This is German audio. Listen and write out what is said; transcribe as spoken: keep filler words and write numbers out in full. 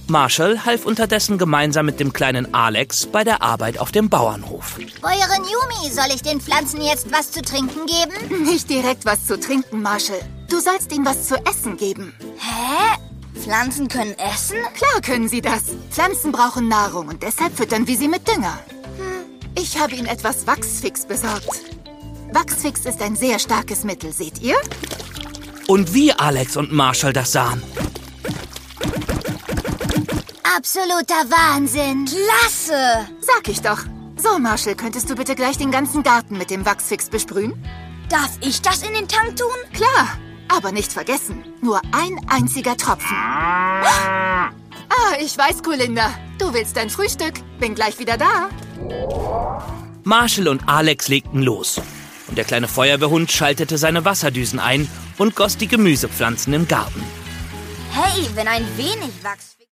Marshall half unterdessen gemeinsam mit dem kleinen Alex bei der Arbeit auf dem Bauernhof. Bäuerin Yumi, soll ich den Pflanzen jetzt was zu trinken geben? Nicht direkt was zu trinken, Marshall. Du sollst ihnen was zu essen geben. Hä? Pflanzen können essen? Klar können sie das. Pflanzen brauchen Nahrung und deshalb füttern wir sie mit Dünger. Ich habe ihnen etwas Wachsfix besorgt. Wachsfix ist ein sehr starkes Mittel, seht ihr? Und wie Alex und Marshall das sahen. Absoluter Wahnsinn. Klasse. Sag ich doch. So, Marshall, könntest du bitte gleich den ganzen Garten mit dem Wachsfix besprühen? Darf ich das in den Tank tun? Klar, aber nicht vergessen. Nur ein einziger Tropfen. Ah, ich weiß, Kulinda. Du willst dein Frühstück. Bin gleich wieder da. Marshall und Alex legten los. Und der kleine Feuerwehrhund schaltete seine Wasserdüsen ein und goss die Gemüsepflanzen im Garten. Hey, wenn ein wenig Wachs...